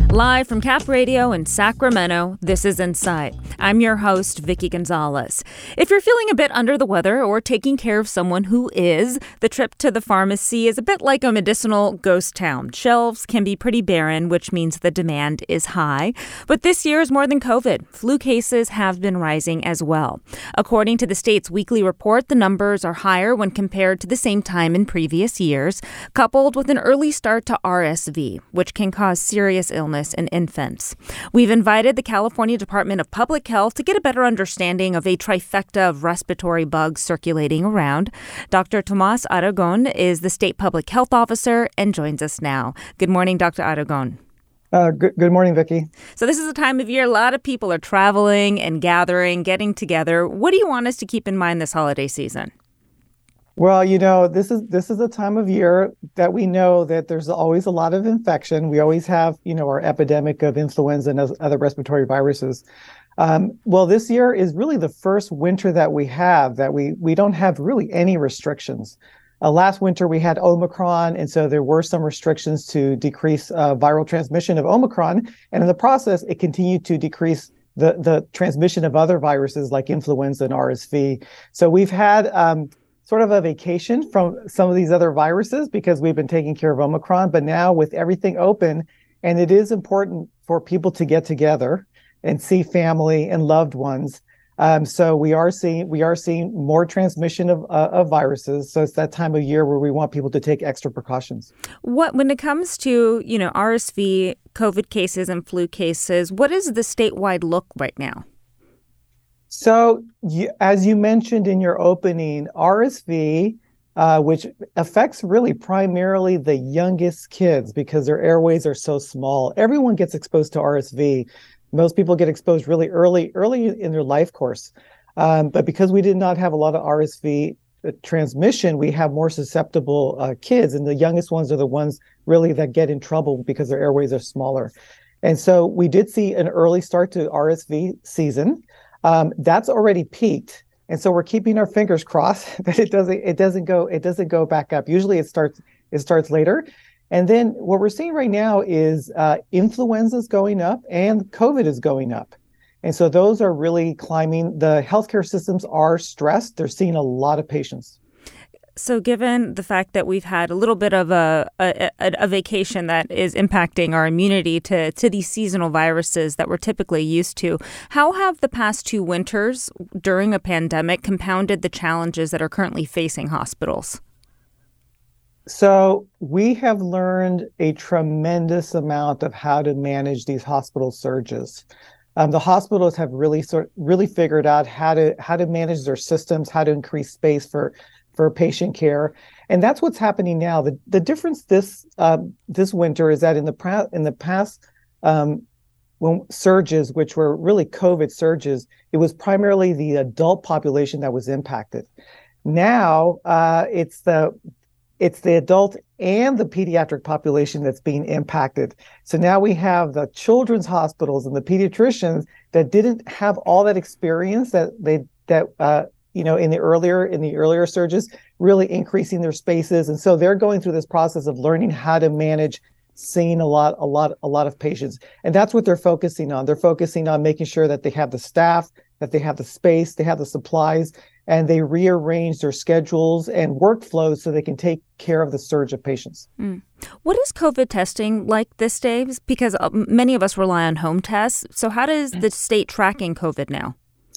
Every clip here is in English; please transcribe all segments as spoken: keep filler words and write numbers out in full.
Live from Cap Radio in Sacramento, this is Insight. I'm your host, Vicky Gonzalez. If you're feeling a bit under the weather or taking care of someone who is, the trip to the pharmacy is a bit like a medicinal ghost town. Shelves can be pretty barren, which means the demand is high. But this year is more than COVID. Flu cases have been rising as well. According to the state's weekly report, the numbers are higher when compared to the same time in previous years, coupled with an early start to R S V, which can cause serious illness in infants. We've invited the California Department of Public Health to get a better understanding of a trifecta of respiratory bugs circulating around. Doctor Tomas Aragon is the state public health officer and joins us now. Good morning, Doctor Aragon. Uh, good, good morning, Vicki. So this is a time of year a lot of people are traveling and gathering, getting together. What do you want us to keep in mind this holiday season? Well, you know, this is this is a time of year that we know that there's always a lot of infection. We always have, you know, our epidemic of influenza and other respiratory viruses. Um, well, this year is really the first winter that we have that we we don't have really any restrictions. Uh, last winter we had Omicron, and so there were some restrictions to decrease uh, viral transmission of Omicron, and in the process, it continued to decrease the the transmission of other viruses like influenza and R S V. So we've had um, sort of a vacation from some of these other viruses because we've been taking care of Omicron, but now with everything open, and it is important for people to get together and see family and loved ones. Um, so we are seeing we are seeing more transmission of uh, of viruses. So it's that time of year where we want people to take extra precautions. What when it comes to, you know, R S V, COVID cases and flu cases, what is the statewide look right now? So, you, as you mentioned in your opening, R S V, uh, which affects really primarily the youngest kids because their airways are so small. Everyone gets exposed to R S V. Most people get exposed really early, early in their life course. Um, but because we did not have a lot of R S V transmission, we have more susceptible uh, kids, and the youngest ones are the ones really that get in trouble because their airways are smaller. And so we did see an early start to R S V season. Um, that's already peaked, and so we're keeping our fingers crossed that it doesn't it doesn't go it doesn't go back up. Usually, it starts it starts later, and then what we're seeing right now is uh, influenza is going up and COVID is going up, and so those are really climbing. The healthcare systems are stressed. They're seeing a lot of patients. So given the fact that we've had a little bit of a, a, a vacation that is impacting our immunity to, to these seasonal viruses that we're typically used to, how have the past two winters during a pandemic compounded the challenges that are currently facing hospitals? So we have learned a tremendous amount of how to manage these hospital surges. Um, the hospitals have really sort really figured out how to how to manage their systems, how to increase space for for patient care, and that's what's happening now. The the difference this uh, this winter is that in the pra- in the past um, when surges, which were really COVID surges, it was primarily the adult population that was impacted. Now uh, it's the it's the adult and the pediatric population that's being impacted. So now we have the children's hospitals and the pediatricians that didn't have all that experience that they that. Uh, you know, in the earlier in the earlier surges, really increasing their spaces. And so they're going through this process of learning how to manage seeing a lot, a lot, a lot of patients. And that's what they're focusing on. They're focusing on making sure that they have the staff, that they have the space, they have the supplies, and they rearrange their schedules and workflows so they can take care of the surge of patients. Mm. What is COVID testing like this day? Because many of us rely on home tests. So how does the state tracking COVID now?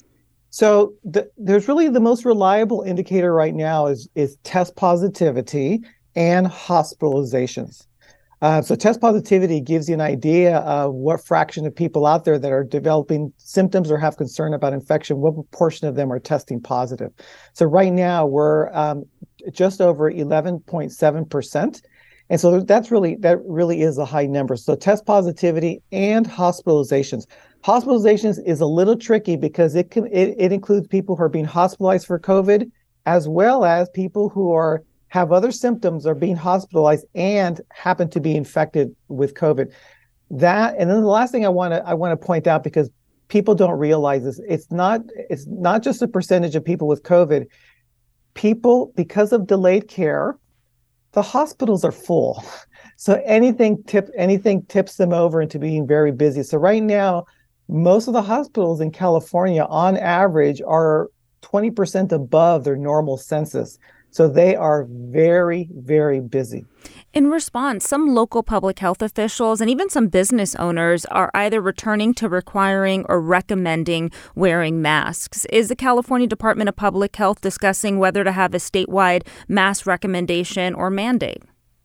So the, there's really the most reliable indicator right now is, is test positivity and hospitalizations. Uh, so test positivity gives you an idea of what fraction of people out there that are developing symptoms or have concern about infection, what proportion of them are testing positive. So right now we're um, just over eleven point seven percent. And so that's really, that really is a high number. So test positivity and hospitalizations. Hospitalizations is a little tricky because it can it, it includes people who are being hospitalized for COVID, as well as people who are have other symptoms, are being hospitalized and happen to be infected with COVID. That, and then the last thing I want to I want to point out, because people don't realize this, it's not it's not just a percentage of people with COVID. People, because of delayed care, the hospitals are full. So anything tip anything tips them over into being very busy. So right now, most of the hospitals in California, on average, are twenty percent above their normal census. So they are very, very busy. In response, some local public health officials and even some business owners are either returning to requiring or recommending wearing masks. Is the California Department of Public Health discussing whether to have a statewide mask recommendation or mandate?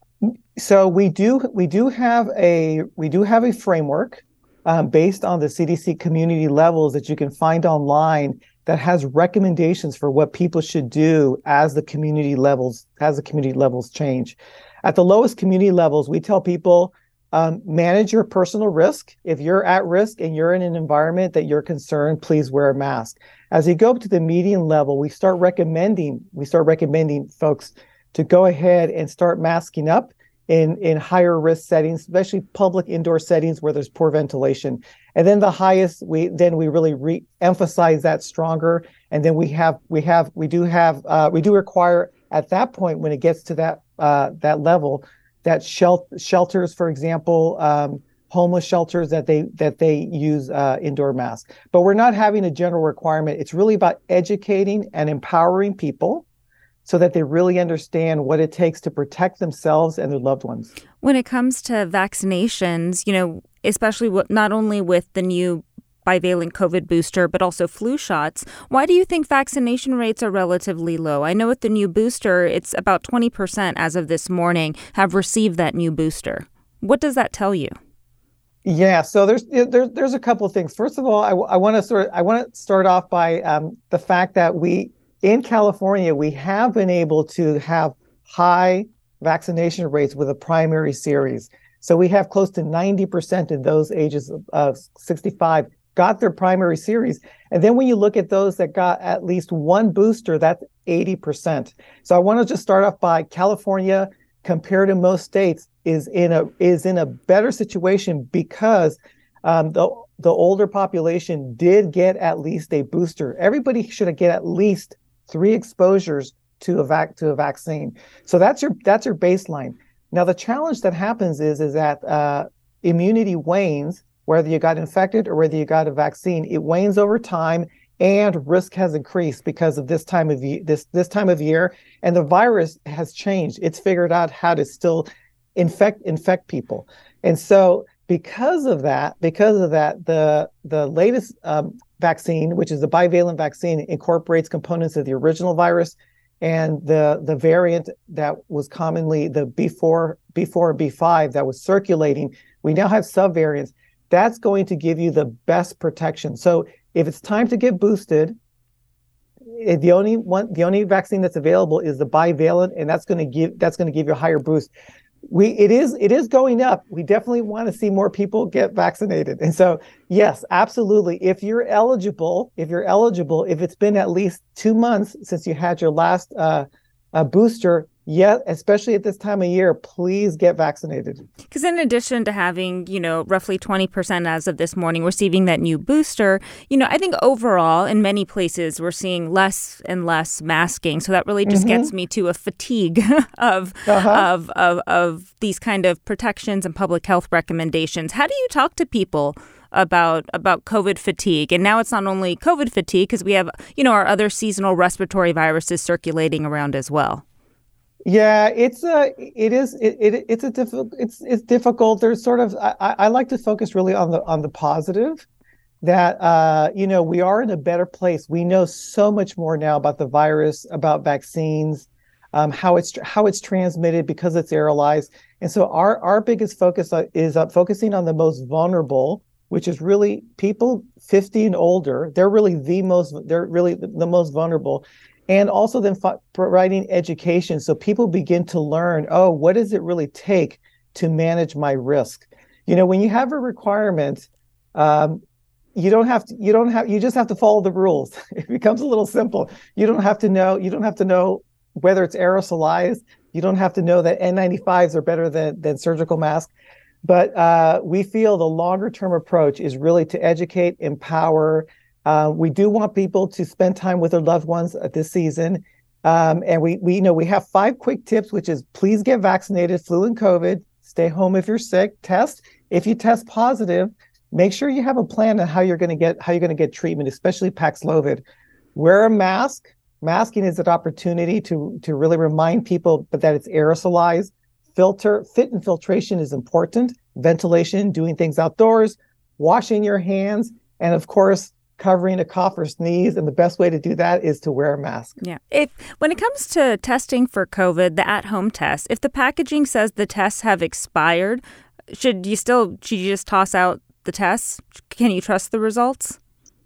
So we do we do have a we do have a framework um, based on the C D C community levels that you can find online that has recommendations for what people should do as the community levels as the community levels change. At the lowest community levels, we tell people um, manage your personal risk. If you're at risk and you're in an environment that you're concerned, please wear a mask. As you go up to the median level, we start recommending we start recommending folks to go ahead and start masking up in, in higher risk settings, especially public indoor settings where there's poor ventilation. And then the highest, we then we really re-emphasize that stronger. And then we have we have we do have uh, we do require at that point when it gets to that uh, that level that shel- shelters, for example, um, homeless shelters that they that they use uh, indoor masks. But we're not having a general requirement. It's really about educating and empowering people so that they really understand what it takes to protect themselves and their loved ones. When it comes to vaccinations, you know, especially with, not only with the new bivalent COVID booster, but also flu shots, why do you think vaccination rates are relatively low? I know with the new booster, it's about twenty percent as of this morning have received that new booster. What does that tell you? Yeah, so there's there's there's a couple of things. First of all, I, I want to sort of I want to start off by um, the fact that we in California we have been able to have high vaccination rates with a primary series. So we have close to ninety percent of those ages of sixty-five got their primary series. And then when you look at those that got at least one booster, that's eighty percent. So I want to just start off by California, compared to most states, is in a is in a better situation because um, the the older population did get at least a booster. Everybody should get at least three exposures to a vac to a vaccine. So that's your that's your baseline. Now the challenge that happens is is that uh, immunity wanes, whether you got infected or whether you got a vaccine. It wanes over time, and risk has increased because of this time of year, this this time of year, and the virus has changed. It's figured out how to still infect infect people, and so because of that, because of that, the the latest um, vaccine, which is the bivalent vaccine, incorporates components of the original virus and the the variant that was commonly the B four, B four, and B five that was circulating. We now have subvariants. That's going to give you the best protection. So if it's time to get boosted, the only one, the only vaccine that's available is the bivalent, and that's going to give that's going to give you a higher boost. We it is it is going up. We definitely want to see more people get vaccinated. And so, yes, absolutely. If you're eligible, if you're eligible, if it's been at least two months since you had your last uh, uh, booster, yeah, especially at this time of year, please get vaccinated. Because in addition to having, you know, roughly twenty percent as of this morning receiving that new booster, you know, I think overall in many places we're seeing less and less masking. So that really just mm-hmm. gets me to a fatigue of, uh-huh. of of of these kind of protections and public health recommendations. How do you talk to people about about COVID fatigue? And now it's not only COVID fatigue because we have, you know, our other seasonal respiratory viruses circulating around as well. Yeah, it's a, it is, it, it it's a difficult, it's, it's difficult. There's sort of, I, I like to focus really on the, on the positive that, uh, you know, we are in a better place. We know so much more now about the virus, about vaccines, um, how it's, how it's transmitted because it's aerolized. And so our, our biggest focus is uh, focusing on the most vulnerable, which is really people fifty and older. They're really the most, they're really the, the most vulnerable. And also then f- providing education so people begin to learn, oh, what does it really take to manage my risk? You know, when you have a requirement, um, you don't have to, you don't have, you just have to follow the rules. It becomes a little simple. You don't have to know, you don't have to know whether it's aerosolized. You don't have to know that N ninety-fives are better than, than surgical masks. But uh, we feel the longer term approach is really to educate, empower. Uh, we do want people to spend time with their loved ones at this season. Um, and we, we you know we have five quick tips, which is please get vaccinated, flu and COVID, Stay home if you're sick. Test. If you test positive, make sure you have a plan on how you're going to get how you're going to get treatment, especially Paxlovid. Wear a mask. Masking is an opportunity to to really remind people, but that it's aerosolized. Filter, fit and filtration is important. Ventilation, doing things outdoors, washing your hands, and of course, covering a cough or sneeze. And the best way to do that is to wear a mask. Yeah. If when it comes to testing for COVID, the at-home test, if the packaging says the tests have expired, should you still should you just toss out the tests? Can you trust the results?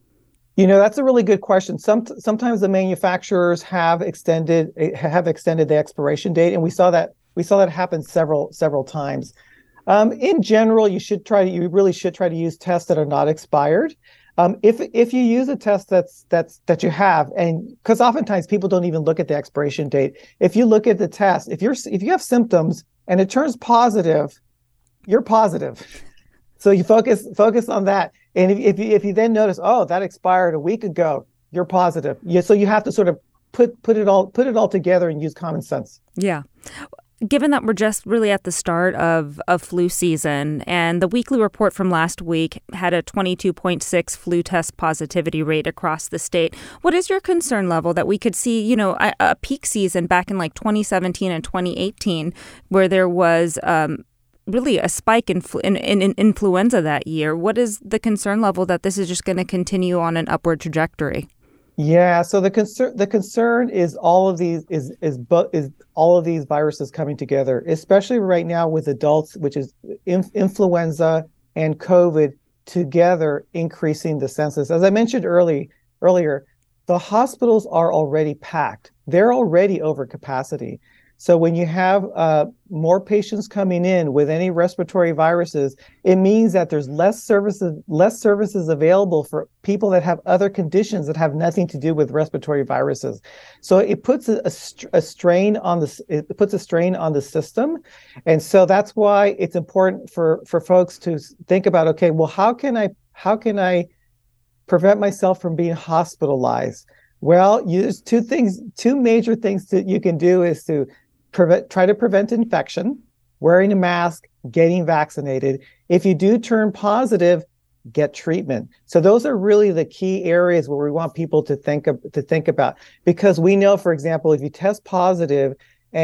You know, that's a really good question. Some sometimes the manufacturers have extended have extended the expiration date, and we saw that we saw that happen several several times. Um, in general, you should try to you really should try to use tests that are not expired. Um, if if you use a test that's that's that you have, and because oftentimes people don't even look at the expiration date. If you look at the test, if you're if you have symptoms and it turns positive, you're positive. So you focus focus on that. And if, if you if you then notice, oh, that expired a week ago, you're positive. Yeah, so you have to sort of put put it all put it all together and use common sense. Yeah. Given that we're just really at the start of, of flu season, and the weekly report from last week had a twenty-two point six flu test positivity rate across the state, what is your concern level that we could see, you know, a, a peak season back in like twenty seventeen and twenty eighteen where there was um, really a spike in, in, in, in influenza that year? What is the concern level that this is just going to continue on an upward trajectory? Yeah, so the concern the concern is all of these is is but is all of these viruses coming together, especially right now with adults, which is inf- influenza and COVID together increasing the census. As I mentioned early earlier, the hospitals are already packed. They're already over capacity. So when you have uh, more patients coming in with any respiratory viruses, it means that there's less services, less services available for people that have other conditions that have nothing to do with respiratory viruses. So it puts a, a, a strain on the it puts a strain on the system, and so that's why it's important for for folks to think about, okay, well, how can I how can I prevent myself from being hospitalized? Well, you, there's two things, two major things that you can do is to Prevent, try to prevent infection, wearing a mask, getting vaccinated. If you do turn positive, get treatment. So those are really the key areas where we want people to think of, to think about, because we know, for example, if you test positive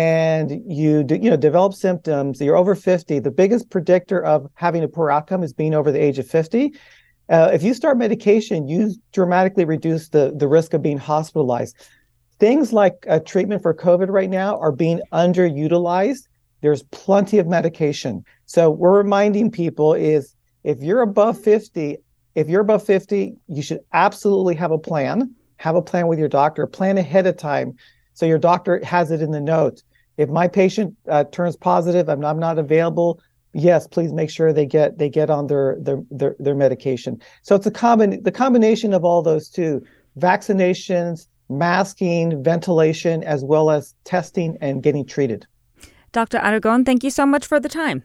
and you do, you know develop symptoms, you're over fifty. The biggest predictor of having a poor outcome is being over the age of fifty. Uh, if you start medication, you dramatically reduce the the risk of being hospitalized. Things like uh, treatment for COVID right now are being underutilized. There's plenty of medication. So we're reminding people is if you're above fifty, if you're above fifty, you should absolutely have a plan. Have a plan with your doctor. Plan ahead of time so your doctor has it in the notes. If my patient uh, turns positive, I'm not, I'm not available. Yes, please make sure they get they get on their their their, their medication. So it's a common the combination of all those two: vaccinations, masking, ventilation, as well as testing and getting treated. Doctor Aragon, thank you so much for the time.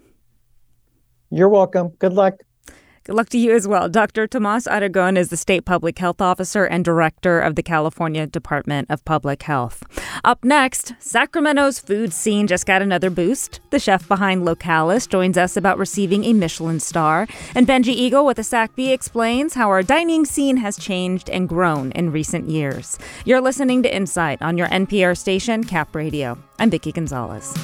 You're welcome. Good luck. Good luck to you as well. Doctor Tomas Aragon is the State Public Health Officer and Director of the California Department of Public Health. Up next, Sacramento's food scene just got another boost. The chef behind Localis joins us about receiving a Michelin star. And Benji Eagle with the S A C B explains how our dining scene has changed and grown in recent years. You're listening to Insight on your N P R station, Cap Radio. I'm Vicki Gonzalez.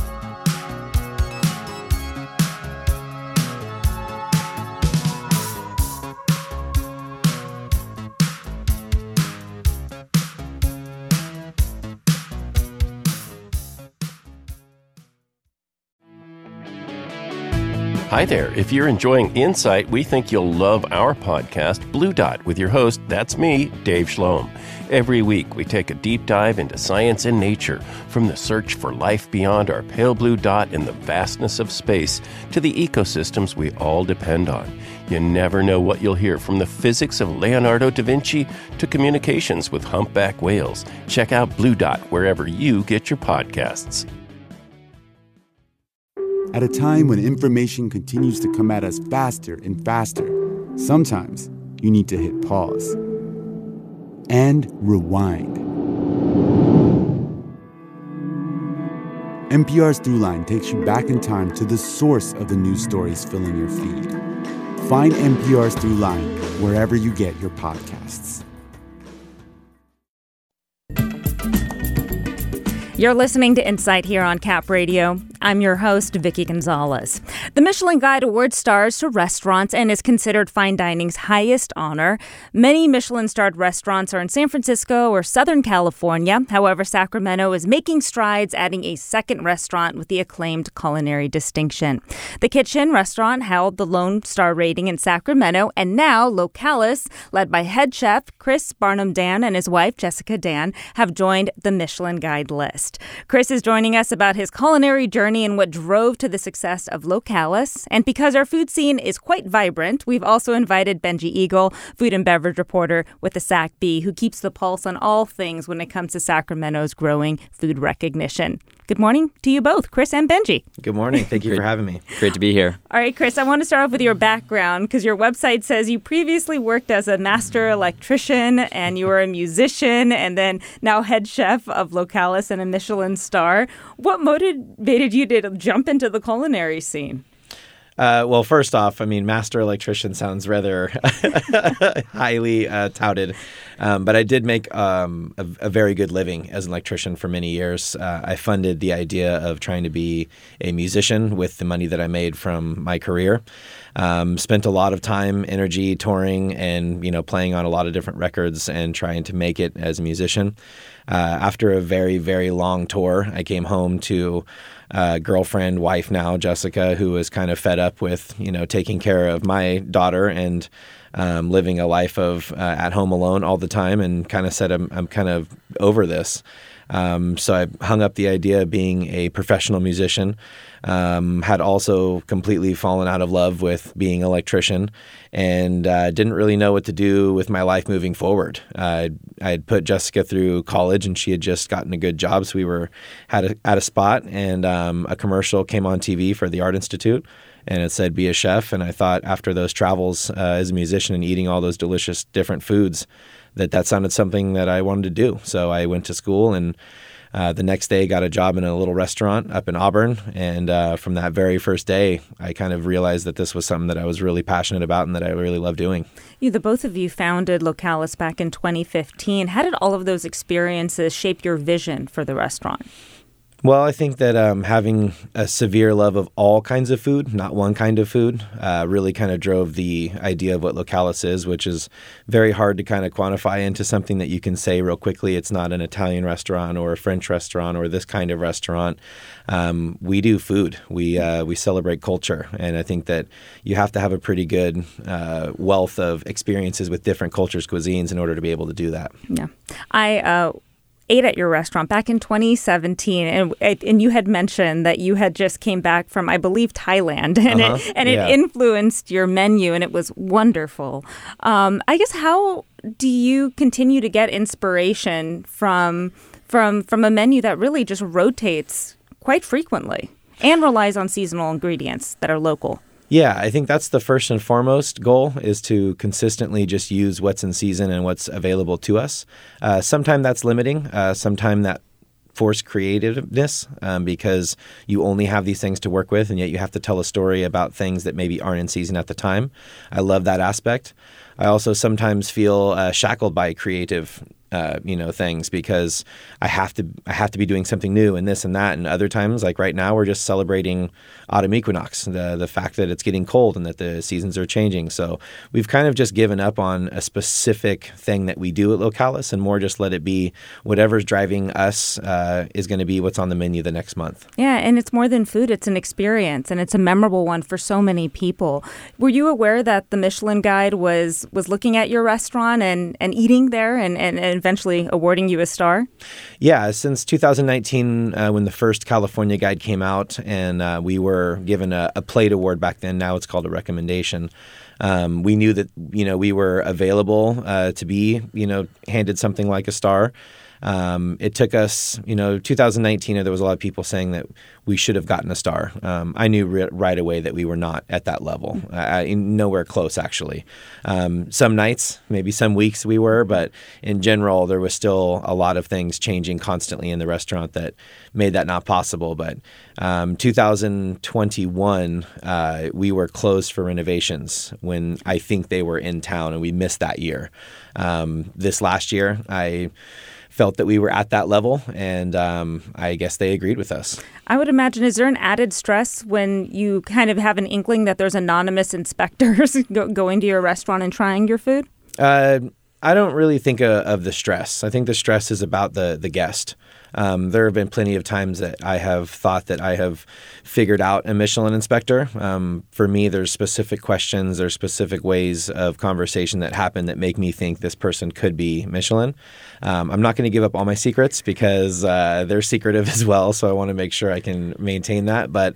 Hi there. If you're enjoying Insight, we think you'll love our podcast, Blue Dot, with your host, that's me, Dave Schloem. Every week, we take a deep dive into science and nature, from the search for life beyond our pale blue dot in the vastness of space to the ecosystems we all depend on. You never know what you'll hear, from the physics of Leonardo da Vinci to communications with humpback whales. Check out Blue Dot wherever you get your podcasts. At a time when information continues to come at us faster and faster, sometimes you need to hit pause and rewind. N P R's Throughline takes you back in time to the source of the news stories filling your feed. Find N P R's Throughline wherever you get your podcasts. You're listening to Insight here on Cap Radio. I'm your host, Vicky Gonzalez. The Michelin Guide awards stars to restaurants and is considered fine dining's highest honor. Many Michelin-starred restaurants are in San Francisco or Southern California. However, Sacramento is making strides, adding a second restaurant with the acclaimed culinary distinction. The Kitchen restaurant held the Lone Star rating in Sacramento, and now Localis, led by head chef Chris Barnum-Dan and his wife Jessica Dan, have joined the Michelin Guide list. Chris is joining us about his culinary journey and what drove to the success of Localis. And because our food scene is quite vibrant, we've also invited Benji Eagle, food and beverage reporter with the S A C B, who keeps the pulse on all things when it comes to Sacramento's growing food recognition. Good morning to you both, Chris and Benji. Good morning. Thank you for having me. Great to be here. All right, Chris, I want to start off with your background because your website says you previously worked as a master electrician and you were a musician and then now head chef of Localis and a Michelin star. What motivated you to jump into the culinary scene? Uh, well, first off, I mean, master electrician sounds rather highly uh, touted, um, but I did make um, a, a very good living as an electrician for many years. Uh, I funded the idea of trying to be a musician with the money that I made from my career. Um, spent a lot of time, energy touring and, you know, playing on a lot of different records and trying to make it as a musician. Uh, after a very, very long tour, I came home to uh, girlfriend, wife now, Jessica, who was kind of fed up with, you know, taking care of my daughter and um, living a life of uh, at home alone all the time, and kind of said, I'm, I'm kind of over this. Um, so I hung up the idea of being a professional musician. Um, had also completely fallen out of love with being an electrician, and uh, didn't really know what to do with my life moving forward. Uh, I had put Jessica through college, and she had just gotten a good job, so we were had a, at a spot, and um, a commercial came on T V for the Art Institute, and it said, be a chef. And I thought after those travels uh, as a musician and eating all those delicious different foods, that that sounded something that I wanted to do. So I went to school, and uh, the next day got a job in a little restaurant up in Auburn. And uh, from that very first day, I kind of realized that this was something that I was really passionate about and that I really love doing. You, the both of you founded Localis back in twenty fifteen. How did all of those experiences shape your vision for the restaurant? Well, I think that um, having a severe love of all kinds of food, not one kind of food, uh, really kind of drove the idea of what Localis is, which is very hard to kind of quantify into something that you can say real quickly. It's not an Italian restaurant or a French restaurant or this kind of restaurant. Um, we do food. We uh, we celebrate culture. And I think that you have to have a pretty good uh, wealth of experiences with different cultures, cuisines in order to be able to do that. Yeah. I... Uh ate at your restaurant back in twenty seventeen, and and you had mentioned that you had just came back from, I believe, Thailand, and uh-huh. it and yeah. it influenced your menu, and it was wonderful. Um, I guess how do you continue to get inspiration from from from a menu that really just rotates quite frequently and relies on seasonal ingredients that are local? Yeah, I think that's the first and foremost goal, is to consistently just use what's in season and what's available to us. Uh, sometimes that's limiting. Uh, sometimes that force creativeness um, because you only have these things to work with, and yet you have to tell a story about things that maybe aren't in season at the time. I love that aspect. I also sometimes feel uh, shackled by creative Uh, you know, things because I have to I have to be doing something new and this and that. And other times, like right now, we're just celebrating autumn equinox, the the fact that it's getting cold and that the seasons are changing. So we've kind of just given up on a specific thing that we do at Localis and more just let it be whatever's driving us uh, is going to be what's on the menu the next month. Yeah, and it's more than food. It's an experience, and it's a memorable one for so many people. Were you aware that the Michelin Guide was was looking at your restaurant and, and eating there and, and, and eventually awarding you a star? Yeah, since two thousand nineteen, uh, when the first California Guide came out, and uh, we were given a, a plate award back then. Now it's called a recommendation. Um, we knew that, you know, we were available uh, to be, you know, handed something like a star. Um, it took us, you know, two thousand nineteen, there was a lot of people saying that we should have gotten a star. Um, I knew re- right away that we were not at that level, uh, nowhere close, actually. Um, some nights, maybe some weeks we were, but in general, there was still a lot of things changing constantly in the restaurant that made that not possible. But um, two thousand twenty-one, uh, we were closed for renovations when I think they were in town, and we missed that year. Um, this last year, I felt that we were at that level, and um, I guess they agreed with us. I would imagine, is there an added stress when you kind of have an inkling that there's anonymous inspectors go- going to your restaurant and trying your food? Uh, I don't really think uh, of the stress. I think the stress is about the the guest. Um, there have been plenty of times that I have thought that I have figured out a Michelin inspector. Um, for me, there's specific questions, there's specific ways of conversation that happen that make me think this person could be Michelin. Um, I'm not going to give up all my secrets because uh, they're secretive as well, so I want to make sure I can maintain that. But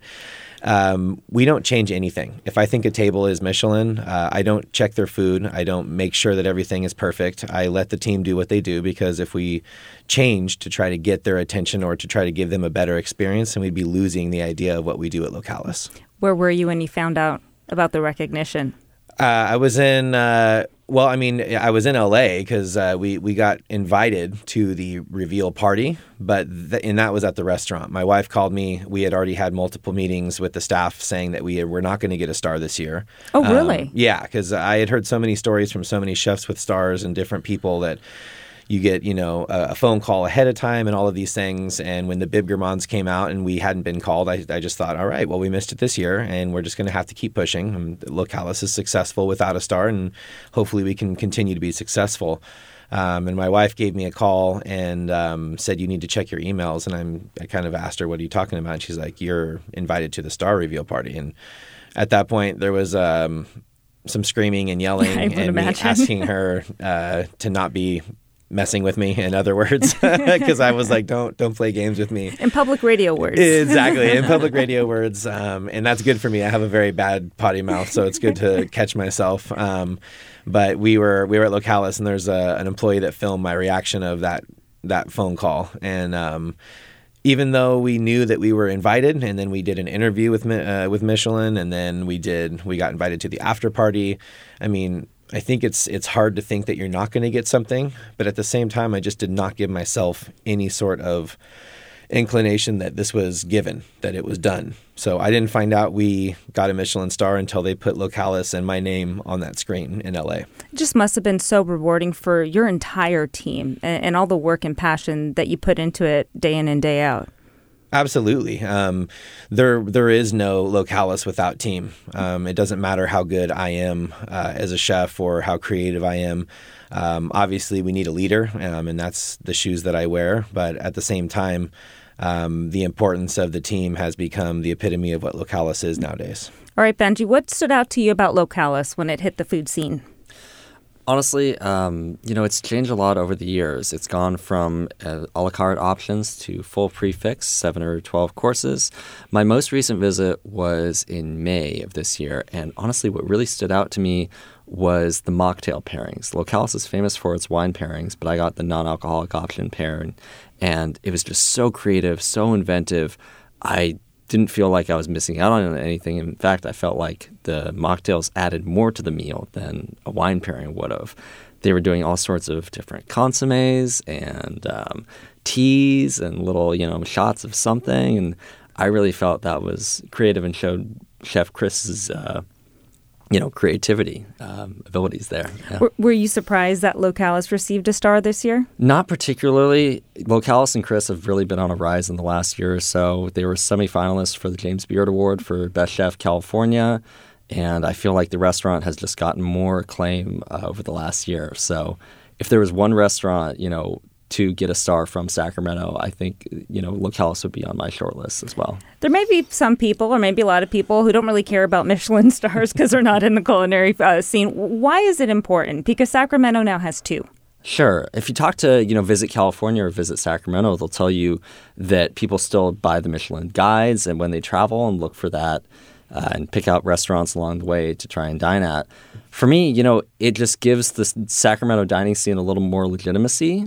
Um, we don't change anything. If I think a table is Michelin, uh, I don't check their food. I don't make sure that everything is perfect. I let the team do what they do, because if we change to try to get their attention or to try to give them a better experience, then we'd be losing the idea of what we do at Localis. Where were you when you found out about the recognition? Uh, I was in, uh, well, I mean, I was in L A because uh, we, we got invited to the reveal party, but th- and that was at the restaurant. My wife called me. We had already had multiple meetings with the staff saying that we were not going to get a star this year. Oh, really? Um, yeah, because I had heard so many stories from so many chefs with stars and different people that you get, you know, a, a phone call ahead of time and all of these things. And when the Bib Gourmands came out and we hadn't been called, I, I just thought, all right, well, we missed it this year and we're just going to have to keep pushing. And Localis is successful without a star, and hopefully we can continue to be successful. Um, and my wife gave me a call and um, said, you need to check your emails. And I'm, I kind of asked her, what are you talking about? And she's like, you're invited to the star reveal party. And at that point, there was um, some screaming and yelling and imagine. me asking her uh, to not be messing with me, in other words, because I was like, don't don't play games with me. In public radio words. Exactly, in public radio words. Um, and that's good for me. I have a very bad potty mouth, so it's good to catch myself. Um, but we were we were at Localis, and there's a, an employee that filmed my reaction of that that phone call. And um, even though we knew that we were invited, and then we did an interview with uh, with Michelin, and then we did we got invited to the after party. I mean, I think it's it's hard to think that you're not going to get something, but at the same time, I just did not give myself any sort of inclination that this was given, that it was done. So I didn't find out we got a Michelin star until they put Localis and my name on that screen in L A. It just must have been so rewarding for your entire team and, and all the work and passion that you put into it day in and day out. Absolutely. Um, there, there is no Localis without team. Um, it doesn't matter how good I am uh, as a chef or how creative I am. Um, obviously, we need a leader, um, and that's the shoes that I wear. But at the same time, um, the importance of the team has become the epitome of what Localis is nowadays. All right, Benji, what stood out to you about Localis when it hit the food scene? Honestly, um, you know, it's changed a lot over the years. It's gone from uh, a la carte options to full prefix, seven or twelve courses. My most recent visit was in May of this year, and honestly, what really stood out to me was the mocktail pairings. Localis is famous for its wine pairings, but I got the non-alcoholic option pairing, and it was just so creative, so inventive. I didn't feel like I was missing out on anything. In fact, I felt like the mocktails added more to the meal than a wine pairing would have. They were doing all sorts of different consommes and um, teas and little, you know, shots of something. And I really felt that was creative and showed Chef Chris's, uh, you know, creativity um, abilities there. Yeah. Were, were you surprised that Localis received a star this year? Not particularly. Localis and Chris have really been on a rise in the last year or so. They were semifinalists for the James Beard Award for Best Chef California, and I feel like the restaurant has just gotten more acclaim uh, over the last year. So if there was one restaurant, you know, to get a star from Sacramento, I think, you know, Localis would be on my short list as well. There may be some people, or maybe a lot of people, who don't really care about Michelin stars because they're not in the culinary uh, scene. Why is it important? Because Sacramento now has two. Sure. If you talk to, you know, Visit California or Visit Sacramento, they'll tell you that people still buy the Michelin guides, and when they travel and look for that uh, and pick out restaurants along the way to try and dine at. For me, you know, it just gives the Sacramento dining scene a little more legitimacy.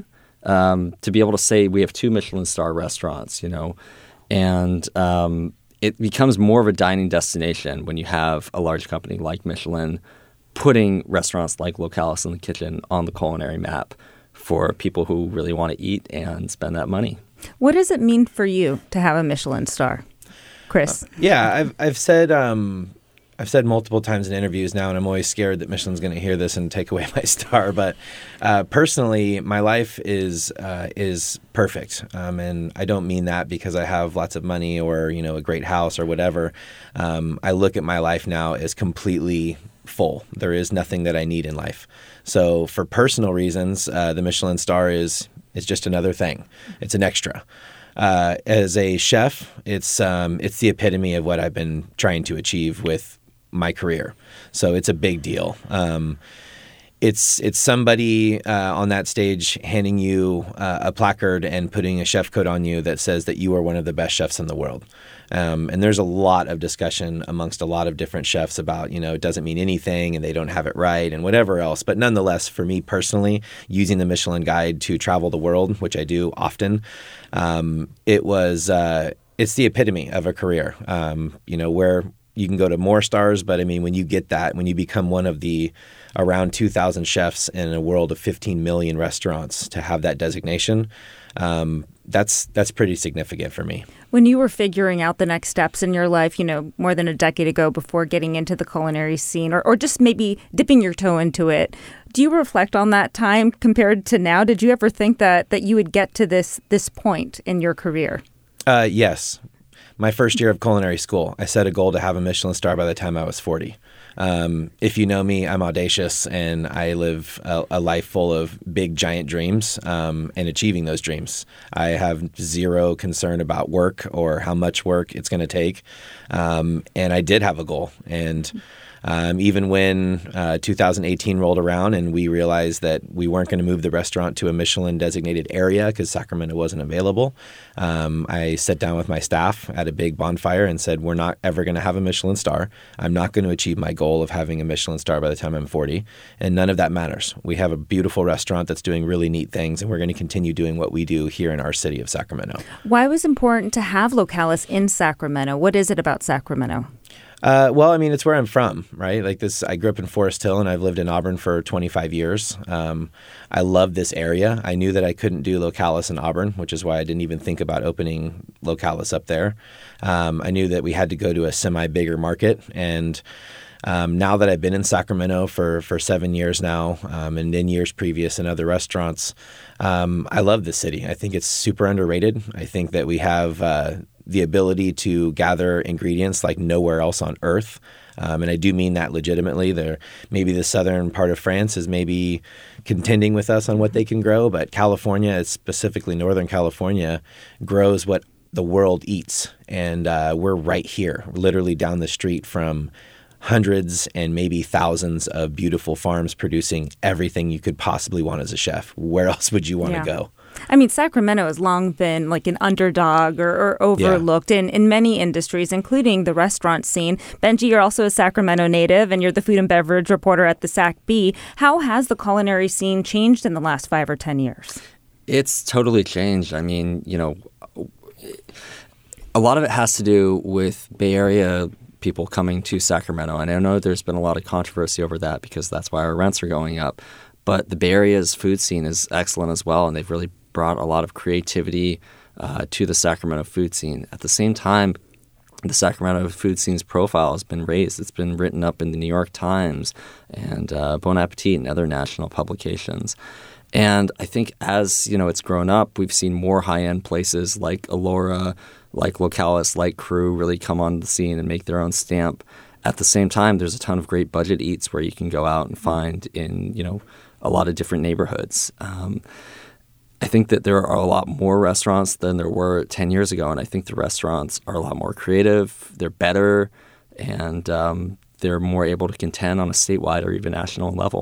um, to be able to say we have two Michelin star restaurants, you know, and um, it becomes more of a dining destination when you have a large company like Michelin putting restaurants like Localis in the Kitchen on the culinary map for people who really want to eat and spend that money. What does it mean for you to have a Michelin star, Chris? Uh, yeah, I've I've said um, I've said multiple times in interviews now, and I'm always scared that Michelin's going to hear this and take away my star. But uh, personally, my life is uh, is perfect, um, and I don't mean that because I have lots of money or you know a great house or whatever. Um, I look at my life now as completely full. There is nothing that I need in life. So for personal reasons, uh, the Michelin star is is just another thing. It's an extra. Uh, as a chef, it's um, it's the epitome of what I've been trying to achieve with my career. So it's a big deal. Um, it's it's somebody uh, on that stage handing you uh, a placard and putting a chef coat on you that says that you are one of the best chefs in the world. Um, and there's a lot of discussion amongst a lot of different chefs about, you know, it doesn't mean anything and they don't have it right and whatever else. But nonetheless, for me personally, using the Michelin Guide to travel the world, which I do often, um, it was uh, it's the epitome of a career, um, you know, where you can go to more stars. But I mean, when you get that, when you become one of the around two thousand chefs in a world of fifteen million restaurants to have that designation, um, that's that's pretty significant for me. When you were figuring out the next steps in your life, you know, more than a decade ago before getting into the culinary scene or, or just maybe dipping your toe into it, do you reflect on that time compared to now? Did you ever think that that you would get to this this point in your career? Uh, yes. My first year of culinary school, I set a goal to have a Michelin star by the time I was forty. Um, if you know me, I'm audacious and I live a, a life full of big, giant dreams um, and achieving those dreams. I have zero concern about work or how much work it's going to take. Um, and I did have a goal. And Um, even when uh, two thousand eighteen rolled around and we realized that we weren't going to move the restaurant to a Michelin designated area because Sacramento wasn't available, um, I sat down with my staff at a big bonfire and said, we're not ever going to have a Michelin star. I'm not going to achieve my goal of having a Michelin star by the time I'm forty. And none of that matters. We have a beautiful restaurant that's doing really neat things, and we're going to continue doing what we do here in our city of Sacramento. Why was it important to have Localis in Sacramento? What is it about Sacramento? Uh, well, I mean, it's where I'm from, right? Like this, I grew up in Forest Hill and I've lived in Auburn for twenty-five years. Um, I love this area. I knew that I couldn't do Localis in Auburn, which is why I didn't even think about opening Localis up there. Um, I knew that we had to go to a semi-bigger market. And um, now that I've been in Sacramento for, for seven years now, um, and in years previous in other restaurants, um, I love this city. I think it's super underrated. I think that we have uh, the ability to gather ingredients like nowhere else on earth. Um, and I do mean that legitimately. There, maybe the southern part of France is maybe contending with us on what they can grow, but California, specifically Northern California, grows what the world eats. And uh, we're right here, literally down the street from hundreds and maybe thousands of beautiful farms producing everything you could possibly want as a chef. Where else would you want to Yeah. go? I mean, Sacramento has long been like an underdog or, or overlooked in, in many industries, including the restaurant scene. Benji, you're also a Sacramento native, and you're the food and beverage reporter at the Sac Bee. How has the culinary scene changed in the last five or ten years? It's totally changed. I mean, you know, a lot of it has to do with Bay Area people coming to Sacramento. And I know there's been a lot of controversy over that because that's why our rents are going up. But the Bay Area's food scene is excellent as well, and they've really brought a lot of creativity uh, to the Sacramento food scene. At the same time, the Sacramento food scene's profile has been raised. It's been written up in the New York Times and uh, Bon Appetit and other national publications. And I think as, you know, it's grown up, we've seen more high-end places like Alora, like Localis, like Crew really come on the scene and make their own stamp. At the same time, there's a ton of great budget eats where you can go out and find in, you know, a lot of different neighborhoods. Um, I think that there are a lot more restaurants than there were ten years ago, and I think the restaurants are a lot more creative, they're better, and um, they're more able to contend on a statewide or even national level.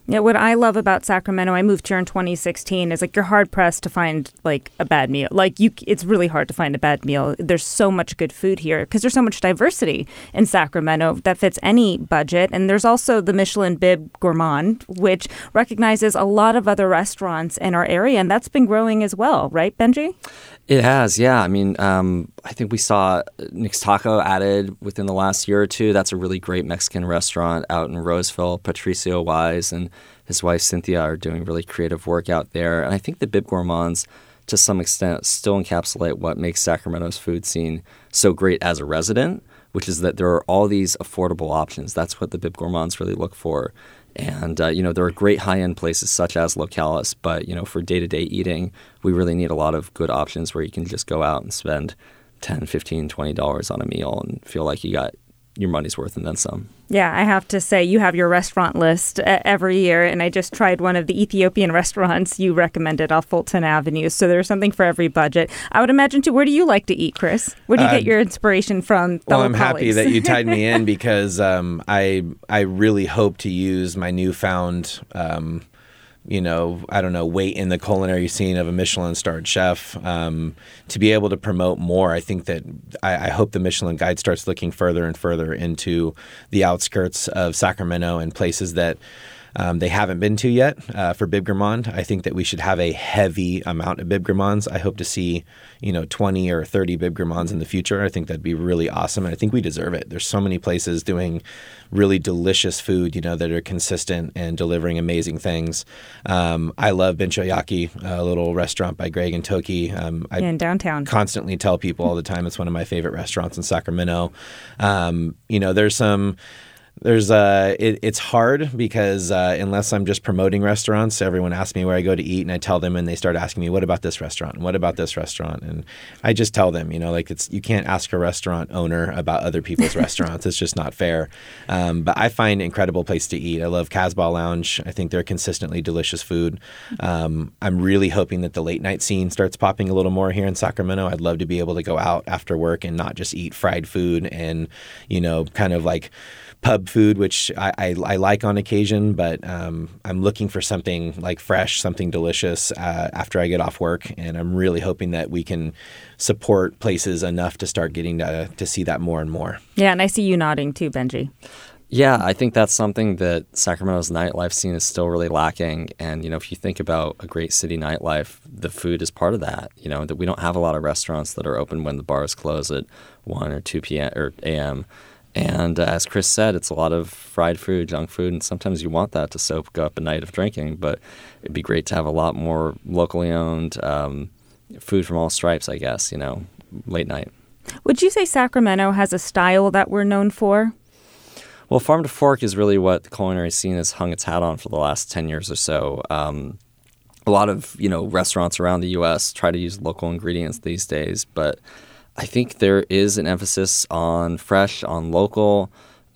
Yeah, what I love about Sacramento, I moved here in twenty sixteen, is like you're hard pressed to find like a bad meal. Like you, it's really hard to find a bad meal. There's so much good food here because there's so much diversity in Sacramento that fits any budget. And there's also the Michelin Bib Gourmand, which recognizes a lot of other restaurants in our area, and that's been growing as well, right, Benji? It has, yeah. I mean, um, I think we saw Nick's Taco added within the last year or two. That's a really great Mexican restaurant out in Roseville. Patricio Wise and his wife Cynthia are doing really creative work out there. And I think the Bib Gourmands, to some extent, still encapsulate what makes Sacramento's food scene so great as a resident, which is that there are all these affordable options. That's what the Bib Gourmands really look for. And, uh, you know, there are great high-end places such as Localis, but, you know, for day-to-day eating, we really need a lot of good options where you can just go out and spend ten dollars, fifteen dollars, twenty dollars on a meal and feel like you got your money's worth and then some. Yeah, I have to say, you have your restaurant list uh, every year, and I just tried one of the Ethiopian restaurants you recommended off Fulton Avenue, so there's something for every budget. I would imagine, too, where do you like to eat, Chris? Where do you uh, get your inspiration from? Well, I'm colleagues? happy that you tied me in because um, I I really hope to use my newfound um, you know, I don't know, weight in the culinary scene of a Michelin-starred chef um, to be able to promote more. I think that I, I hope the Michelin Guide starts looking further and further into the outskirts of Sacramento and places that um, they haven't been to yet uh, for Bib Gourmand. I think that we should have a heavy amount of Bib Gourmands. I hope to see, you know, twenty or thirty Bib Gourmands in the future. I think that'd be really awesome. And I think we deserve it. There's so many places doing really delicious food, you know, that are consistent and delivering amazing things. Um, I love Benchoyaki, a little restaurant by Greg and Toki. Um, I yeah, in downtown. constantly tell people all the time it's one of my favorite restaurants in Sacramento. Um, you know, there's some... There's uh, it, it's hard because uh, unless I'm just promoting restaurants, everyone asks me where I go to eat, and I tell them, and they start asking me, "What about this restaurant? And what about this restaurant?" And I just tell them, you know, like it's you can't ask a restaurant owner about other people's restaurants. It's just not fair. Um, but I find incredible place to eat. I love Casbah Lounge. I think they're consistently delicious food. Um, I'm really hoping that the late night scene starts popping a little more here in Sacramento. I'd love to be able to go out after work and not just eat fried food and, you know, kind of like pub food, which I, I, I like on occasion, but um, I'm looking for something like fresh, something delicious uh, after I get off work. And I'm really hoping that we can support places enough to start getting to, to see that more and more. Yeah, and I see you nodding too, Benji. Yeah, I think that's something that Sacramento's nightlife scene is still really lacking. And, you know, if you think about a great city nightlife, the food is part of that. You know, that we don't have a lot of restaurants that are open when the bars close at one or two p.m. or a m. And uh, as Chris said, it's a lot of fried food, junk food, and sometimes you want that to soak up a night of drinking. But it'd be great to have a lot more locally owned um, food from all stripes, I guess, you know, late night. Would you say Sacramento has a style that we're known for? Well, farm to fork is really what the culinary scene has hung its hat on for the last ten years or so. Um, a lot of, you know, restaurants around the U S try to use local ingredients these days, but I think there is an emphasis on fresh, on local.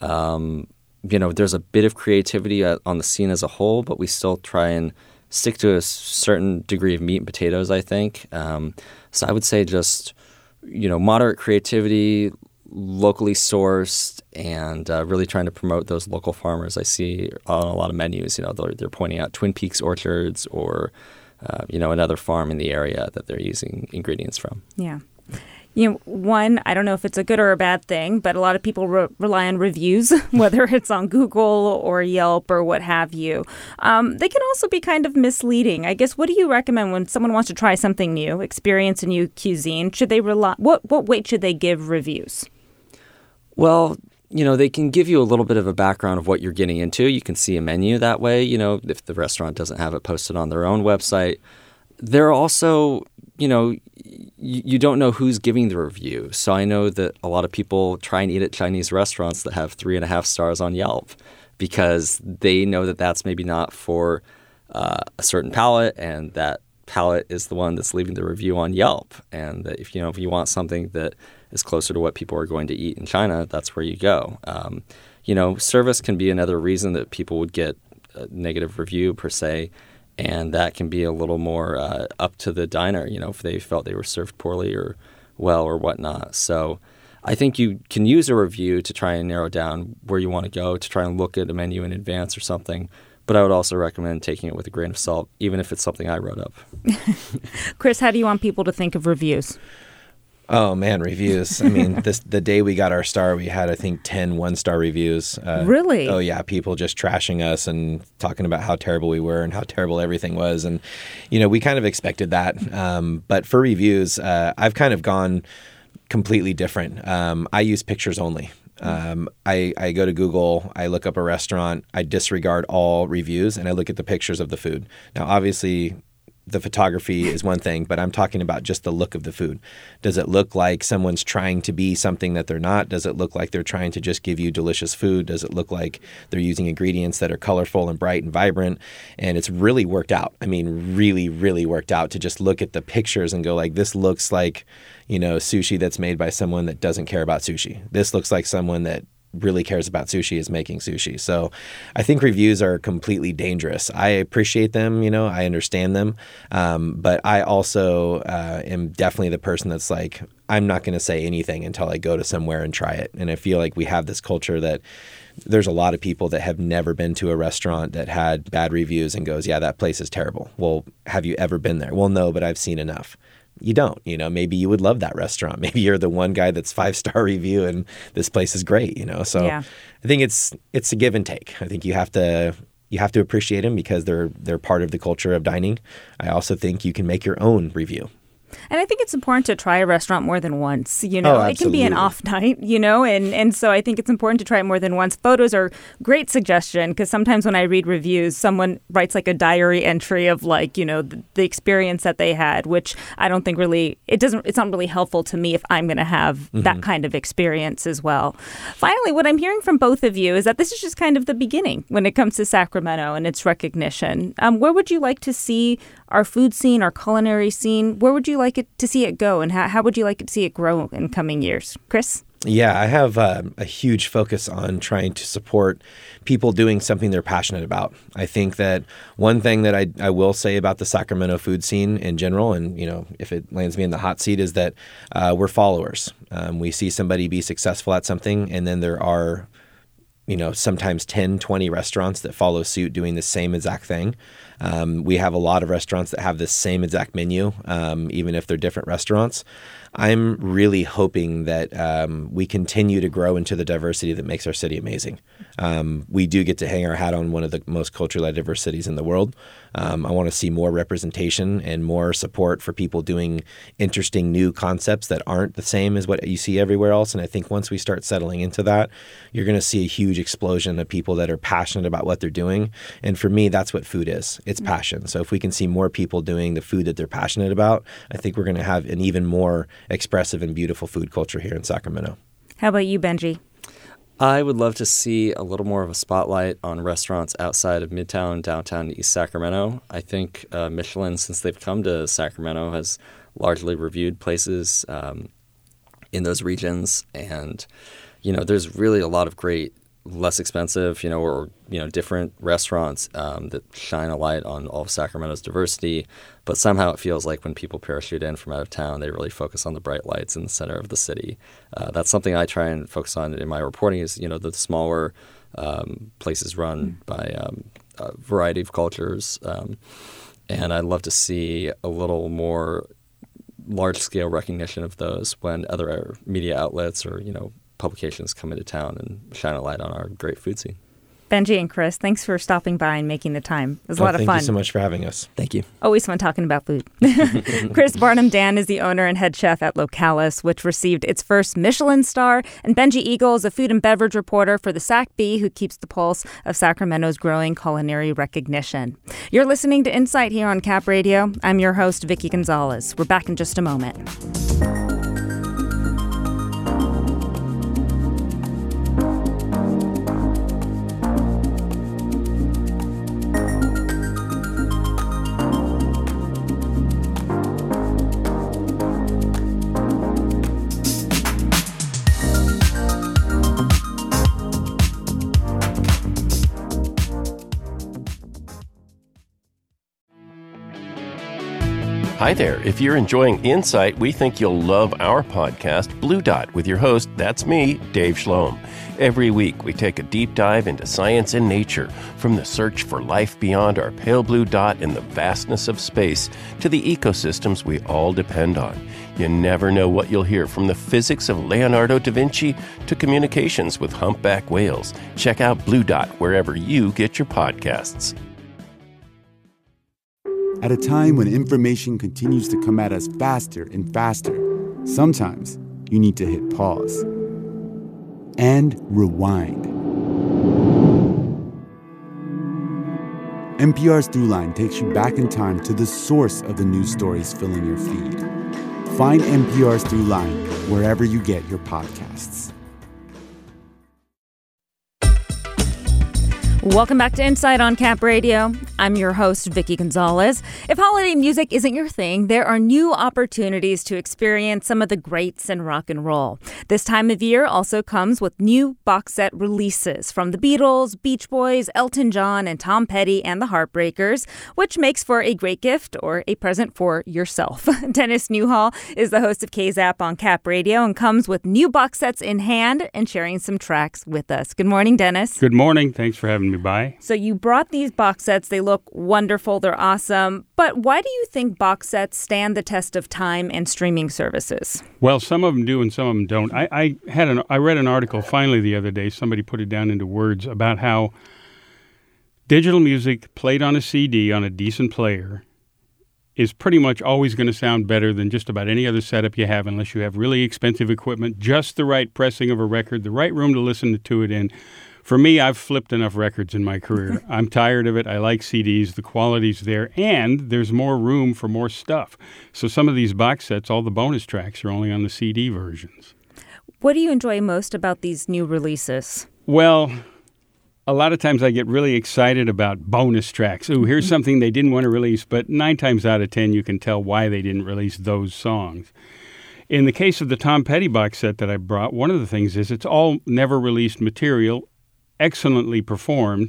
Um, you know, there's a bit of creativity on the scene as a whole, but we still try and stick to a certain degree of meat and potatoes, I think. Um, so I would say just, you know, moderate creativity, locally sourced, and uh, really trying to promote those local farmers. I see on a lot of menus, you know, they're, they're pointing out Twin Peaks orchards or, uh, you know, another farm in the area that they're using ingredients from. Yeah. You know, one, I don't know if it's a good or a bad thing, but a lot of people re- rely on reviews, whether it's on Google or Yelp or what have you. Um, they can also be kind of misleading. I guess, what do you recommend when someone wants to try something new, experience a new cuisine? Should they rely? What what weight should they give reviews? Well, you know, they can give you a little bit of a background of what you're getting into. You can see a menu that way, you know, if the restaurant doesn't have it posted on their own website. There are also, you know, you, you don't know who's giving the review. So I know that a lot of people try and eat at Chinese restaurants that have three and a half stars on Yelp because they know that that's maybe not for uh, a certain palate, and that palate is the one that's leaving the review on Yelp. And that if you know if you want something that is closer to what people are going to eat in China, that's where you go. Um, you know, service can be another reason that people would get a negative review per se. And that can be a little more uh, up to the diner, you know, if they felt they were served poorly or well or whatnot. So I think you can use a review to try and narrow down where you want to go, to try and look at a menu in advance or something. but I would also recommend taking it with a grain of salt, even if it's something I wrote up. Chris, how do you want people to think of reviews? Oh, man, reviews. I mean, this the day we got our star, we had, I think, ten one-star reviews. Uh, really? Oh, yeah. People just trashing us and talking about how terrible we were and how terrible everything was. And, you know, we kind of expected that. Um, but for reviews, uh, I've kind of gone completely different. Um, I use pictures only. Um, I, I go to Google, I look up a restaurant, I disregard all reviews, and I look at the pictures of the food. Now, obviously, the photography is one thing, but I'm talking about just the look of the food. Does it look like someone's trying to be something that they're not? Does it look like they're trying to just give you delicious food? Does it look like they're using ingredients that are colorful and bright and vibrant? And it's really worked out. I mean, really, really worked out to just look at the pictures and go like, this looks like, you know, sushi that's made by someone that doesn't care about sushi. This looks like someone that really cares about sushi is making sushi. So I think reviews are completely dangerous. I appreciate them, you know, I understand them. Um, but I also uh, am definitely the person that's like, I'm not going to say anything until I go to somewhere and try it. And I feel like we have this culture that there's a lot of people that have never been to a restaurant that had bad reviews and goes, yeah, that place is terrible. Well, have you ever been there? Well, no, but I've seen enough. You don't, you know, maybe you would love that restaurant. Maybe you're the one guy that's five-star review and this place is great, you know? So yeah. I think it's, it's a give and take. I think you have to, you have to appreciate them because they're, they're part of the culture of dining. I also think you can make your own review. And I think it's important to try a restaurant more than once. You know, oh, it can be an off night, you know, and, and so I think it's important to try it more than once. Photos are great suggestion because sometimes when I read reviews, someone writes like a diary entry of like, you know, the, the experience that they had, which I don't think really, it doesn't, it's not really helpful to me if I'm going to have mm-hmm. that kind of experience as well. Finally, what I'm hearing from both of you is that this is just kind of the beginning when it comes to Sacramento and its recognition. Um, where would you like to see our food scene, our culinary scene? Where would you like it to see it go, and how, how would you like to see it grow in coming years? Chris? Yeah, I have uh, a huge focus on trying to support people doing something they're passionate about. I think that one thing that I, I will say about the Sacramento food scene in general, and you know, if it lands me in the hot seat, is that uh, we're followers. Um, we see somebody be successful at something, and then there are, you know, sometimes ten, twenty restaurants that follow suit doing the same exact thing. Um, we have a lot of restaurants that have the same exact menu, um, even if they're different restaurants. I'm really hoping that um, we continue to grow into the diversity that makes our city amazing. Um, we do get to hang our hat on one of the most culturally diverse cities in the world. Um, I want to see more representation and more support for people doing interesting new concepts that aren't the same as what you see everywhere else. And I think once we start settling into that, you're going to see a huge explosion of people that are passionate about what they're doing. And for me, that's what food is. It's passion. So if we can see more people doing the food that they're passionate about, I think we're going to have an even more expressive and beautiful food culture here in Sacramento. How about you, Benji? I would love to see a little more of a spotlight on restaurants outside of Midtown, downtown East Sacramento. I think uh, Michelin, since they've come to Sacramento, has largely reviewed places um, in those regions. And, you know, there's really a lot of great, less expensive, you know, or, you know, different restaurants um, that shine a light on all of Sacramento's diversity. But somehow it feels like when people parachute in from out of town, they really focus on the bright lights in the center of the city. Uh, that's something I try and focus on in my reporting is, you know, the smaller um, places run mm. by um, a variety of cultures. Um, and I'd love to see a little more large-scale recognition of those when other media outlets or, you know, publications come into town and shine a light on our great food scene. Benji and Chris, thanks for stopping by and making the time. It was a oh, lot of fun. Thank you so much for having us. Thank you. Always fun talking about food. Chris Barnum-Dan is the owner and head chef at Localis, which received its first Michelin star. And Benji Eagle is a food and beverage reporter for the Sac Bee, who keeps the pulse of Sacramento's growing culinary recognition. You're listening to Insight here on Cap Radio. I'm your host, Vicky Gonzalez. We're back in just a moment. Hi there. If you're enjoying Insight, we think you'll love our podcast, Blue Dot, with your host, that's me, Dave Schlom. Every week, we take a deep dive into science and nature, from the search for life beyond our pale blue dot in the vastness of space to the ecosystems we all depend on. You never know what you'll hear, from the physics of Leonardo da Vinci to communications with humpback whales. Check out Blue Dot wherever you get your podcasts. At a time when information continues to come at us faster and faster, sometimes you need to hit pause and rewind. N P R's Throughline takes you back in time to the source of the news stories filling your feed. Find N P R's Throughline wherever you get your podcasts. Welcome back to Insight on Cap Radio. I'm your host, Vicki Gonzalez. If holiday music isn't your thing, there are new opportunities to experience some of the greats in rock and roll. This time of year also comes with new box set releases from the Beatles, Beach Boys, Elton John, and Tom Petty and the Heartbreakers, which makes for a great gift or a present for yourself. Dennis Newhall is the host of K-Zap on Cap Radio and comes with new box sets in hand and sharing some tracks with us. Good morning, Dennis. Good morning. Thanks for having me by. So you brought these box sets. They look wonderful. They're awesome. But why do you think box sets stand the test of time and streaming services? Well, some of them do and some of them don't. I, I had an I read an article finally the other day. Somebody put it down into words about how digital music played on a C D on a decent player is pretty much always going to sound better than just about any other setup you have, unless you have really expensive equipment, just the right pressing of a record, the right room to listen to it in. For me, I've flipped enough records in my career. I'm tired of it. I like C Ds. The quality's there, and there's more room for more stuff. So some of these box sets, all the bonus tracks are only on the C D versions. What do you enjoy most about these new releases? Well, a lot of times I get really excited about bonus tracks. Ooh, here's something they didn't want to release, but nine times out of ten you can tell why they didn't release those songs. In the case of the Tom Petty box set that I brought, one of the things is it's all never released material, excellently performed.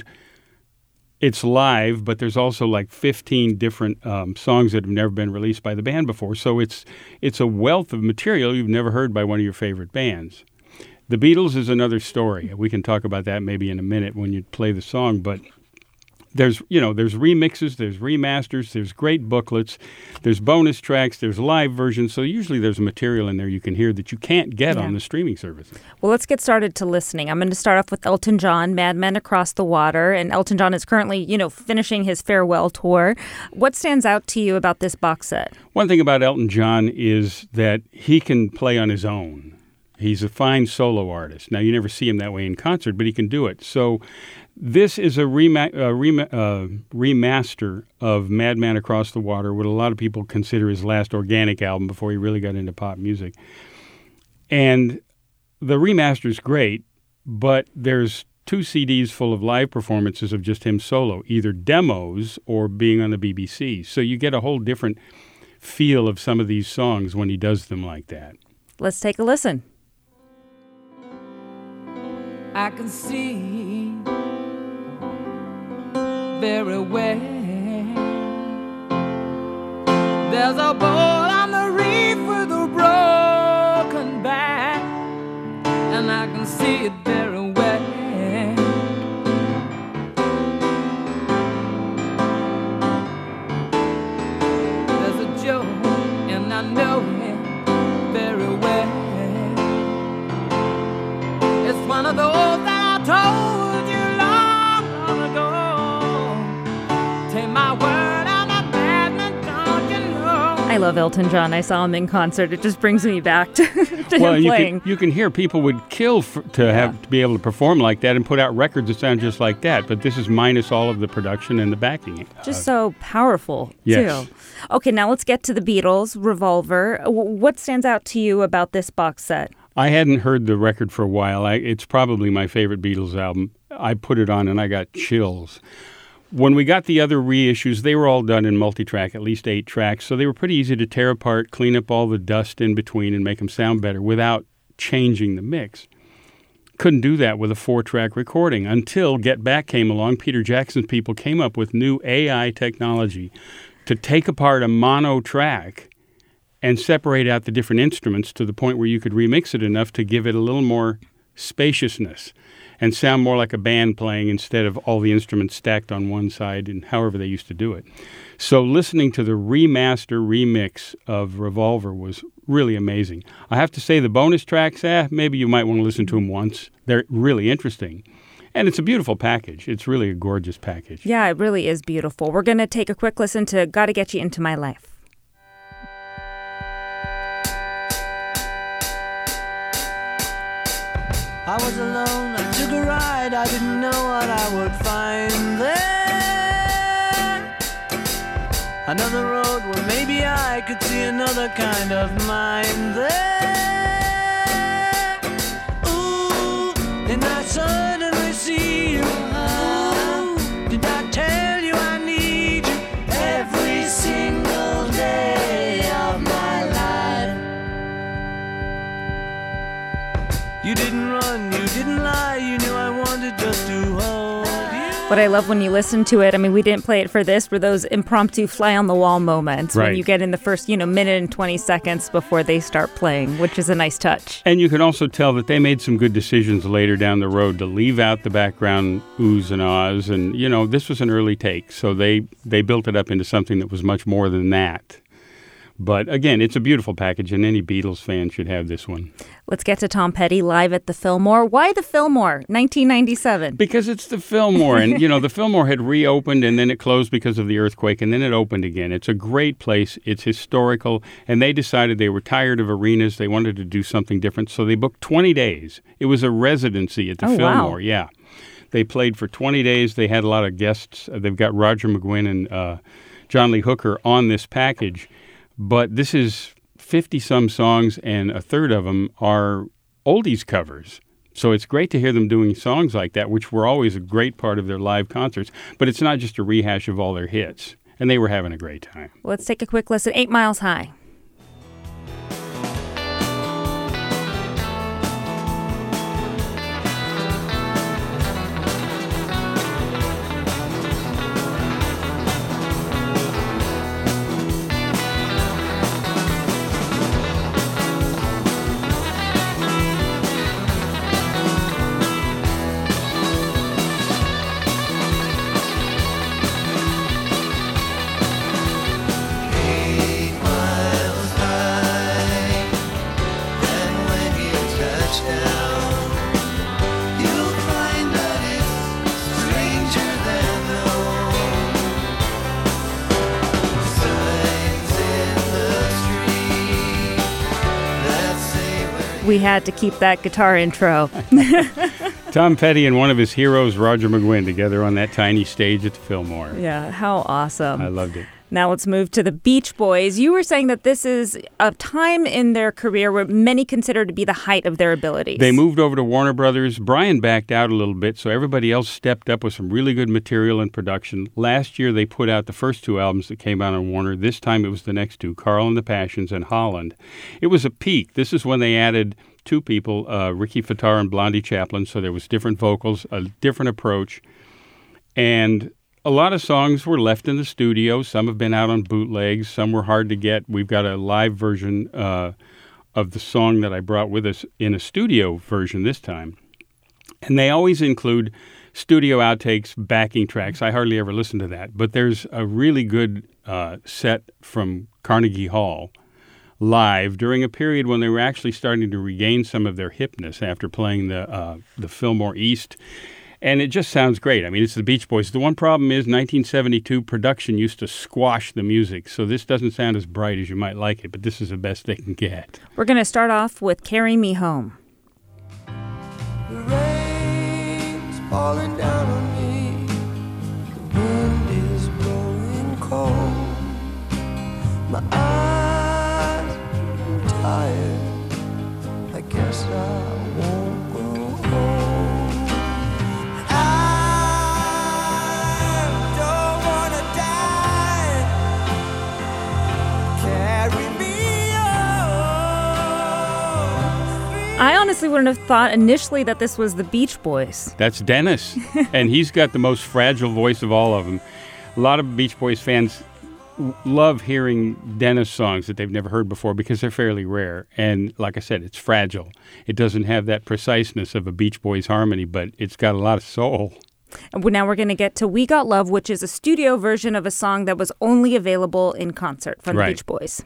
It's live, but there's also like fifteen different um, songs that have never been released by the band before. So it's it's a wealth of material you've never heard by one of your favorite bands. The Beatles is another story. We can talk about that maybe in a minute when you play the song, but there's, you know, there's remixes, there's remasters, there's great booklets, there's bonus tracks, there's live versions. So usually there's material in there you can hear that you can't get yeah. on the streaming services. Well, let's get started to listening. I'm going to start off with Elton John, Mad Men Across the Water. And Elton John is currently, you know, finishing his farewell tour. What stands out to you about this box set? One thing about Elton John is that he can play on his own. He's a fine solo artist. Now, you never see him that way in concert, but he can do it. So this is a rema- uh, rem- uh, remaster of Madman Across the Water, what a lot of people consider his last organic album before he really got into pop music. And the remaster is great, but there's two C Ds full of live performances of just him solo, either demos or being on the B B C. So you get a whole different feel of some of these songs when he does them like that. Let's take a listen. I can see very well there's a boat on the reef with a broken back, and I can see it very well. There's a joke, and I know it very well. It's one of those that I told you long, long ago. Take my word, I'm a bad man, don't you know? I love Elton John. I saw him in concert. It just brings me back to, to well, him you playing. Can, you can hear people would kill for, to yeah. have to be able to perform like that and put out records that sound just like that. But this is minus all of the production and the backing. Just uh, so powerful, yes. too. Okay, now let's get to the Beatles, Revolver. What stands out to you about this box set? I hadn't heard the record for a while. I, it's probably my favorite Beatles album. I put it on and I got chills. When we got the other reissues, they were all done in multi-track, at least eight tracks, so they were pretty easy to tear apart, clean up all the dust in between, and make them sound better without changing the mix. Couldn't do that with a four-track recording until Get Back came along. Peter Jackson's people came up with new A I technology to take apart a mono track and separate out the different instruments to the point where you could remix it enough to give it a little more spaciousness and sound more like a band playing instead of all the instruments stacked on one side and however they used to do it. So listening to the remaster remix of Revolver was really amazing. I have to say the bonus tracks, eh, maybe you might want to listen to them once. They're really interesting. And it's a beautiful package. It's really a gorgeous package. Yeah, it really is beautiful. We're going to take a quick listen to Gotta Get You Into My Life. I was alone, I took a ride, I didn't know what I would find there. Another road where maybe I could see another kind of mind there. Ooh, and I suddenly see you. Ooh, did I tell you I need you every single day of my life? You didn't run, you didn't lie, you knew I wanted just to hold you. What I love when you listen to it, I mean, we didn't play it for this, were those impromptu fly-on-the-wall moments right. when you get in the first, you know, minute and twenty seconds before they start playing, which is a nice touch. And you can also tell that they made some good decisions later down the road to leave out the background oohs and ahs. And, you know, this was an early take, so they, they built it up into something that was much more than that. But again, it's a beautiful package, and any Beatles fan should have this one. Let's get to Tom Petty live at the Fillmore. Why the Fillmore? nineteen ninety-seven. Because it's the Fillmore. And, you know, the Fillmore had reopened, and then it closed because of the earthquake, and then it opened again. It's a great place. It's historical. And they decided they were tired of arenas. They wanted to do something different. So they booked twenty days. It was a residency at the oh, Fillmore. Wow. Yeah. They played for twenty days. They had a lot of guests. They've got Roger McGuinn and uh, John Lee Hooker on this package. But this is fifty-some songs, and a third of them are oldies covers. So it's great to hear them doing songs like that, which were always a great part of their live concerts. But it's not just a rehash of all their hits. And they were having a great time. Let's take a quick listen. Eight Miles High. We had to keep that guitar intro. Tom Petty and one of his heroes, Roger McGuinn, together on that tiny stage at the Fillmore. Yeah, how awesome. I loved it. Now let's move to the Beach Boys. You were saying that this is a time in their career where many consider to be the height of their abilities. They moved over to Warner Brothers. Brian backed out a little bit, so everybody else stepped up with some really good material and production. Last year, they put out the first two albums that came out on Warner. This time, it was the next two, Carl and the Passions and Holland. It was a peak. This is when they added two people, uh, Ricky Fataar and Blondie Chaplin, so there was different vocals, a different approach, and a lot of songs were left in the studio. Some have been out on bootlegs. Some were hard to get. We've got a live version uh, of the song that I brought with us in a studio version this time. And they always include studio outtakes, backing tracks. I hardly ever listen to that. But there's a really good uh, set from Carnegie Hall live during a period when they were actually starting to regain some of their hipness after playing the uh, the Fillmore East. And it just sounds great. I mean, it's the Beach Boys. The one problem is nineteen seventy-two production used to squash the music, so this doesn't sound as bright as you might like it, but this is the best they can get. We're going to start off with Carry Me Home. The rain's falling down on me. The wind is blowing cold. My eyes are tired. I guess I won't grow old. I honestly wouldn't have thought initially that this was the Beach Boys. That's Dennis, and he's got the most fragile voice of all of them. A lot of Beach Boys fans love hearing Dennis songs that they've never heard before because they're fairly rare. And like I said, it's fragile. It doesn't have that preciseness of a Beach Boys harmony, but it's got a lot of soul. Now we're going to get to We Got Love, which is a studio version of a song that was only available in concert from Right. the Beach Boys.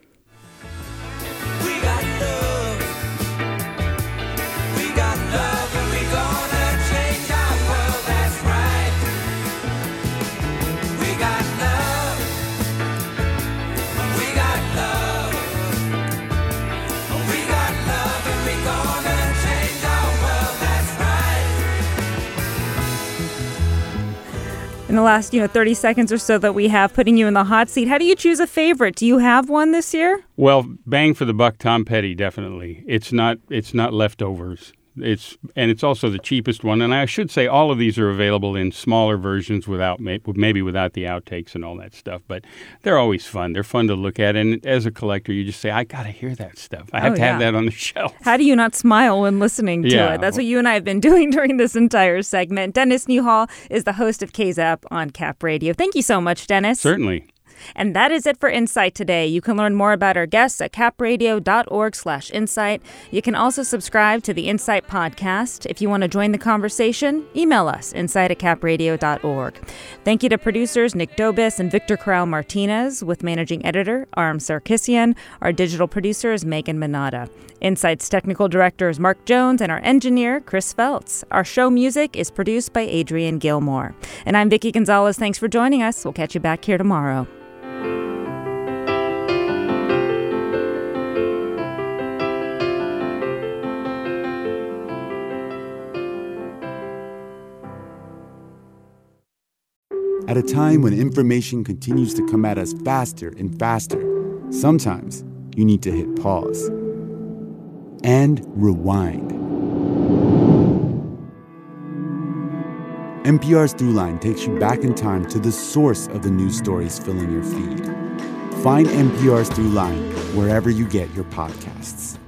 We got love. We got love, and we gonna change our world. That's right. We got love. We got love. We got love, and we gonna change our world. That's right. In the last, you know, thirty seconds or so that we have, putting you in the hot seat, how do you choose a favorite? Do you have one this year? Well, bang for the buck, Tom Petty, definitely. It's not it's not leftovers. It's and it's also the cheapest one. And I should say all of these are available in smaller versions without maybe without the outtakes and all that stuff. But they're always fun. They're fun to look at. And as a collector, you just say, I got to hear that stuff. I have Oh, to yeah. have that on the shelf. How do you not smile when listening to Yeah. it? That's what you and I have been doing during this entire segment. Dennis Newhall is the host of K-Zap on Cap Radio. Thank you so much, Dennis. Certainly. And that is it for Insight today. You can learn more about our guests at capradio.org slash insight. You can also subscribe to the Insight podcast. If you want to join the conversation, email us, insight at capradio.org. Thank you to producers Nick Dobis and Victor Corral Martinez, with managing editor Aram Sarkisian. Our digital producer is Megan Manada. Insight's technical director is Mark Jones, and our engineer, Chris Feltz. Our show music is produced by Adrian Gilmore. And I'm Vicki Gonzalez. Thanks for joining us. We'll catch you back here tomorrow. At a time when information continues to come at us faster and faster, sometimes you need to hit pause and rewind. N P R's Throughline takes you back in time to the source of the news stories filling your feed. Find N P R's Throughline wherever you get your podcasts.